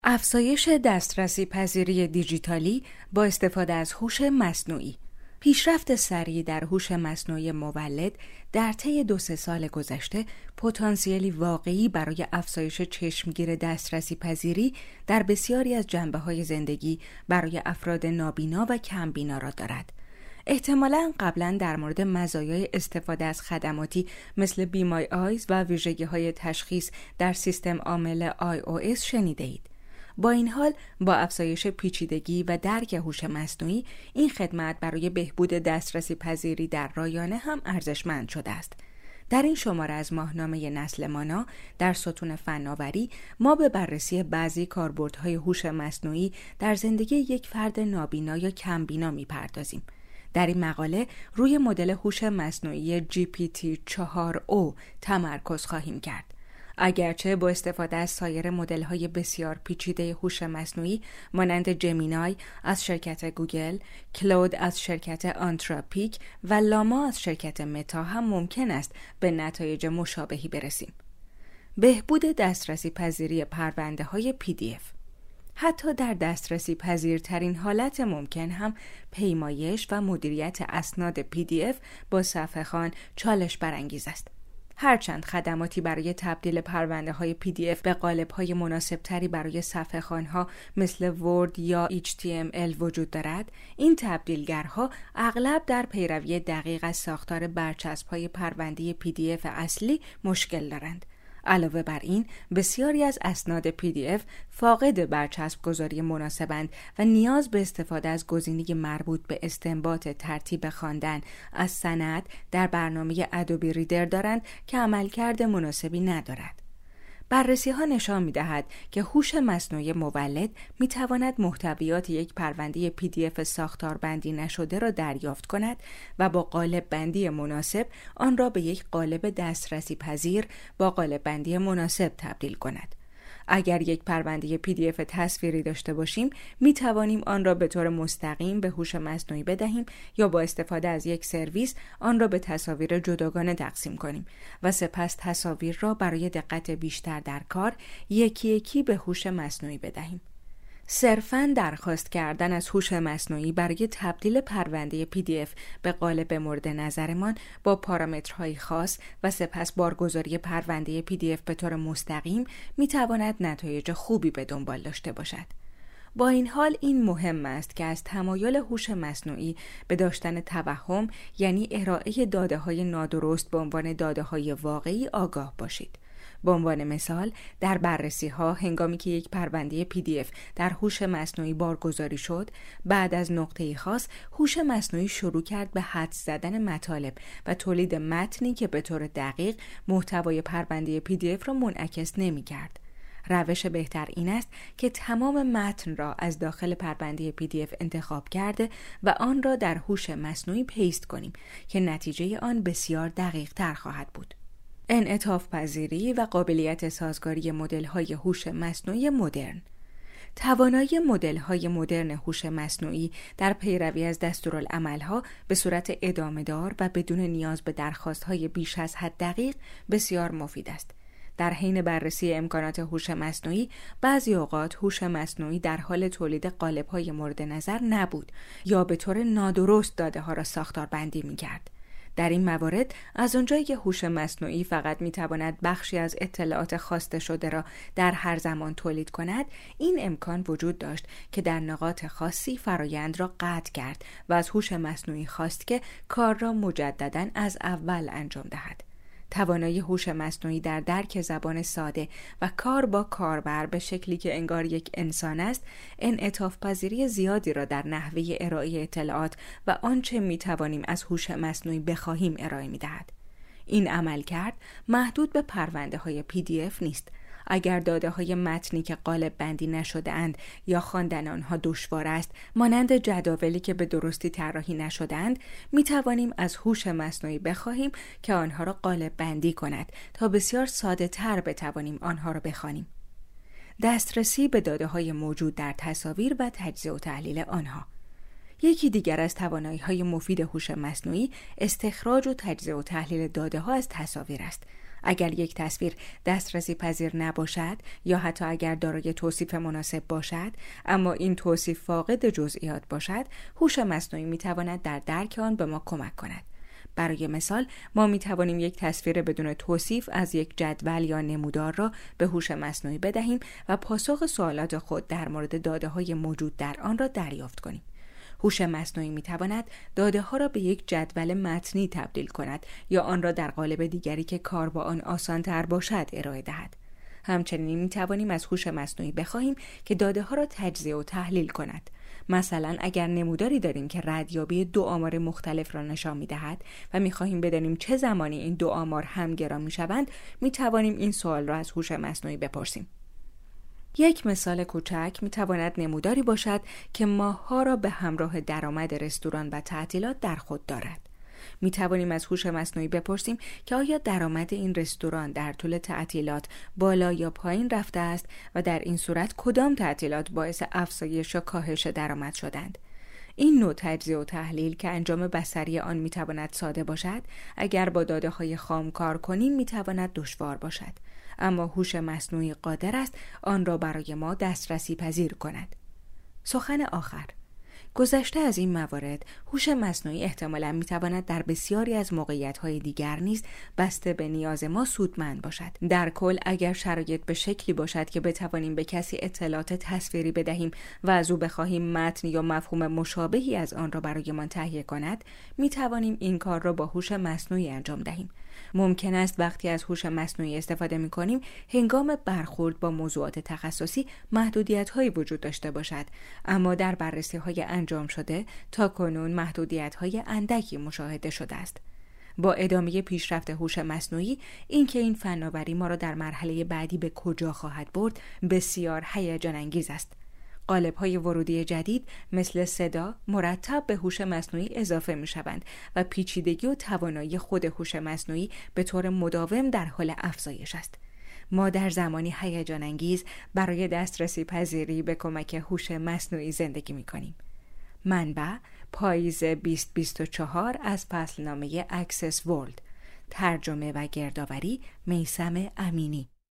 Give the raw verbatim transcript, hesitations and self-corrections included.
افزایش دسترسی پذیری دیجیتالی با استفاده از هوش مصنوعی. پیشرفت سریع در هوش مصنوعی مولد در طی دو سه سال گذشته پتانسیلی واقعی برای افزایش چشمگیر دسترسی پذیری در بسیاری از جنبه‌های زندگی برای افراد نابینا و کمبینا را دارد. احتمالاً قبلاً در مورد مزایای استفاده از خدماتی مثل بی مای آیز و ویژگی‌های تشخیص در سیستم عامل آی او اس شنیده اید. با این حال با افزایش پیچیدگی و درک هوش مصنوعی این خدمت برای بهبود دسترسی پذیری در رایانه هم ارزشمند شده است. در این شماره از ماهنامه نسل مانا در ستون فناوری ما به بررسی بعضی کاربردهای هوش مصنوعی در زندگی یک فرد نابینا یا کمبینا می‌پردازیم. در این مقاله روی مدل هوش مصنوعی جی پی تی چهار او تمرکز خواهیم کرد. اگرچه با استفاده از سایر مدل‌های بسیار پیچیده هوش مصنوعی مانند جمینای از شرکت گوگل، کلود از شرکت آنتراپیک و لاما از شرکت متا هم ممکن است به نتایج مشابهی برسیم. بهبود دسترسی پذیری پرونده‌های پی دی اف. حتی در دسترسی پذیرترین حالت ممکن هم پیمایش و مدیریت اسناد پی دی اف با صفحه‌خوان چالش برانگیز است. هرچند خدماتی برای تبدیل پرونده های پی دی اف به قالب های مناسب تری برای صفحه خوان‌ها مثل ورد یا اچ تی ام ال وجود دارد، این تبدیلگرها اغلب در پیروی دقیق از ساختار برچسب های پرونده پی دی اف اصلی مشکل دارند. علاوه بر این، بسیاری از اسناد پی دی اف فاقد برچسب گذاری مناسبند و نیاز به استفاده از گزینه مربوط به استنباط ترتیب خواندن از سند در برنامه ادوبی ریدر دارند که عملکرد مناسبی ندارد. بررسی ها نشان می دهد که هوش مصنوعی مولد می تواند محتویات یک پرونده پی دی اف ساختار بندی نشده را دریافت کند و با قالب بندی مناسب آن را به یک قالب دسترسی پذیر با قالب بندی مناسب تبدیل کند. اگر یک پرونده پی دی اف تصویری داشته باشیم، می توانیم آن را به طور مستقیم به هوش مصنوعی بدهیم یا با استفاده از یک سرویس آن را به تصاویر جداگانه تقسیم کنیم و سپس تصاویر را برای دقت بیشتر در کار یکی یکی به هوش مصنوعی بدهیم. صرفاً درخواست کردن از هوش مصنوعی برای تبدیل پرونده پی دی اف به قالب مورد نظرمان با پارامترهای خاص و سپس بارگذاری پرونده پی دی اف به طور مستقیم می‌تواند نتایج خوبی به دنبال داشته باشد. با این حال این مهم است که از تمایل هوش مصنوعی به داشتن توهم، یعنی ارائه داده‌های نادرست به عنوان داده‌های واقعی آگاه باشید. به عنوان مثال، در بررسی ها هنگامی که یک پرونده پی دی اف در هوش مصنوعی بارگذاری شد، بعد از نقطه‌ای خاص هوش مصنوعی شروع کرد به حدس زدن مطالب و تولید متنی که به طور دقیق محتوای پرونده پی دی اف را منعکس نمی‌کرد. روش بهتر این است که تمام متن را از داخل پرونده پی دی اف انتخاب کرده و آن را در هوش مصنوعی پیست کنیم که نتیجه آن بسیار دقیق تر خواهد بود. انعطاف پذیری و قابلیت سازگاری مدل‌های هوش مصنوعی مدرن. توانایی مدل‌های مدرن هوش مصنوعی در پیروی از دستورالعمل‌ها به صورت ادامه‌دار و بدون نیاز به درخواست‌های بیش از حد دقیق بسیار مفید است. در حین بررسی امکانات هوش مصنوعی، بعضی اوقات هوش مصنوعی در حال تولید قالب‌های مورد نظر نبود یا به طور نادرست داده‌ها را ساختاربندی می‌کرد. در این موارد از آنجایی که هوش مصنوعی فقط می‌تواند بخشی از اطلاعات خواسته شده را در هر زمان تولید کند، این امکان وجود داشت که در نقاط خاصی فرایند را قطع کرد و از هوش مصنوعی خواست که کار را مجدداً از اول انجام دهد. توانایی هوش مصنوعی در درک زبان ساده و کار با کاربر به شکلی که انگار یک انسان است، انعطاف پذیری زیادی را در نحوه ارائه اطلاعات و آنچه می توانیم از هوش مصنوعی بخواهیم ارائه می دهد. این عملکرد محدود به پرونده های پی دی اف نیست. اگر داده های متنی که قالب بندی نشده اند یا خواندن آنها دشوار است، مانند جداولی که به درستی طراحی نشده‌اند، می توانیم از هوش مصنوعی بخواهیم که آنها را قالب بندی کند تا بسیار ساده تر بتوانیم آنها را بخوانیم. دسترسی به داده های موجود در تصاویر و تجزیه و تحلیل آنها. یکی دیگر از توانایی‌های مفید هوش مصنوعی استخراج و تجزیه و تحلیل داده‌ها از تصاویر است. اگر یک تصویر دسترسی پذیر نباشد یا حتی اگر دارای توصیف مناسب باشد اما این توصیف فاقد جزئیات باشد، هوش مصنوعی میتواند در درک آن به ما کمک کند. برای مثال ما می توانیم یک تصویر بدون توصیف از یک جدول یا نمودار را به هوش مصنوعی بدهیم و پاسخ سوالات خود در مورد داده های موجود در آن را دریافت کنیم. هوش مصنوعی می تواند داده ها را به یک جدول متنی تبدیل کند یا آن را در قالب دیگری که کار با آن آسان تر باشد ارائه دهد. همچنین می توانیم از هوش مصنوعی بخواهیم که داده ها را تجزیه و تحلیل کند. مثلا اگر نموداری داریم که ردیابی دو آمار مختلف را نشان می دهد و می خواهیم بدانیم چه زمانی این دو آمار همگرا می شوند، می توانیم این سوال را از هوش مصنوعی بپرسیم. یک مثال کوچک می تواند نموداری باشد که ماه‌ها را به همراه درآمد رستوران و تعطیلات در خود دارد. می توانیم از هوش مصنوعی بپرسیم که آیا درآمد این رستوران در طول تعطیلات بالا یا پایین رفته است و در این صورت کدام تعطیلات باعث افزایش یا کاهش درآمد شدند. این نوع تجزیه و تحلیل که انجام بصری آن می تواند ساده باشد، اگر با داده های خام کار کنیم می تواند دشوار باشد، اما هوش مصنوعی قادر است آن را برای ما دسترسی پذیر کند. سخن آخر: گذشته از این موارد، هوش مصنوعی احتمالاً می‌تواند در بسیاری از موقعیت‌های دیگر نیز بسته به نیاز ما سودمند باشد. در کل، اگر شرایط به شکلی باشد که بتوانیم به کسی اطلاعات تصویری بدهیم و از او بخواهیم متن یا مفهوم مشابهی از آن را برایمان تهیه کند، می‌توانیم این کار را با هوش مصنوعی انجام دهیم. ممکن است وقتی از هوش مصنوعی استفاده می‌کنیم، هنگام برخورد با موضوعات تخصصی محدودیت‌هایی وجود داشته باشد، اما در بررسی‌های انجام شده تا کنون محدودیت‌های اندکی مشاهده شده است. با ادامه پیشرفت هوش مصنوعی، اینکه این فناوری ما را در مرحله بعدی به کجا خواهد برد بسیار هیجان انگیز است. قالب‌های ورودی جدید مثل صدا مرتب به هوش مصنوعی اضافه می‌شوند و پیچیدگی و توانایی خود هوش مصنوعی به طور مداوم در حال افزایش است. ما در زمانی هیجان انگیز برای دسترسی پذیری به کمک هوش مصنوعی زندگی می‌کنیم. منبع: پاییز بیست بیست و چهار از فصلنامه اکسس ورلد. ترجمه و گردآوری: میثم امینی.